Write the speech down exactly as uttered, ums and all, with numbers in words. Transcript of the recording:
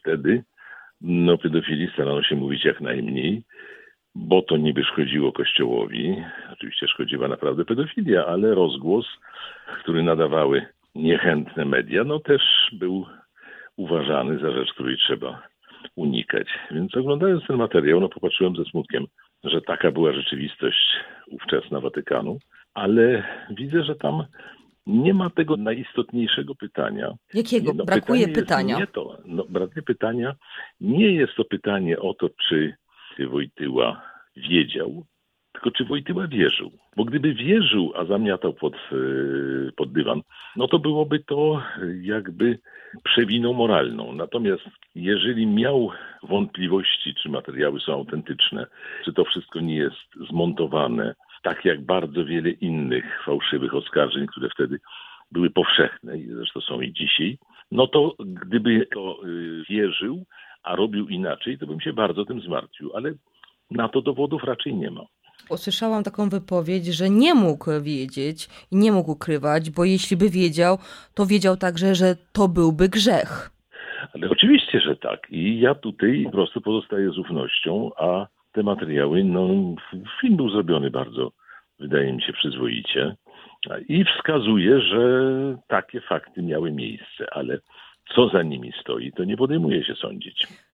wtedy no, pedofilii starano się mówić jak najmniej, bo to niby szkodziło Kościołowi. Oczywiście szkodziła naprawdę pedofilia, ale rozgłos, który nadawały niechętne media, no też był uważany za rzecz, której trzeba unikać. Więc oglądając ten materiał, no popatrzyłem ze smutkiem, że taka była rzeczywistość ówczesna Watykanu, ale widzę, że tam nie ma tego najistotniejszego pytania. Jakiego? Nie, no, Brakuje pytanie pytania. Jest nie to. No, brakuje pytania. Nie jest to pytanie o to, czy Wojtyła wiedział, tylko czy Wojtyła wierzył. Bo gdyby wierzył, a zamiatał pod, pod dywan, no to byłoby to jakby przewiną moralną. Natomiast jeżeli miał wątpliwości, czy materiały są autentyczne, czy to wszystko nie jest zmontowane, tak jak bardzo wiele innych fałszywych oskarżeń, które wtedy były powszechne i zresztą są i dzisiaj, no to gdyby to wierzył, a robił inaczej, to bym się bardzo tym zmartwił. Ale na to dowodów raczej nie ma. Usłyszałam taką wypowiedź, że nie mógł wiedzieć i nie mógł ukrywać, bo jeśli by wiedział, to wiedział także, że to byłby grzech. Ale oczywiście, że tak. I ja tutaj po prostu pozostaję z ufnością, a te materiały, no film był zrobiony bardzo, wydaje mi się, przyzwoicie i wskazuje, że takie fakty miały miejsce, ale co za nimi stoi, to nie podejmuje się sądzić.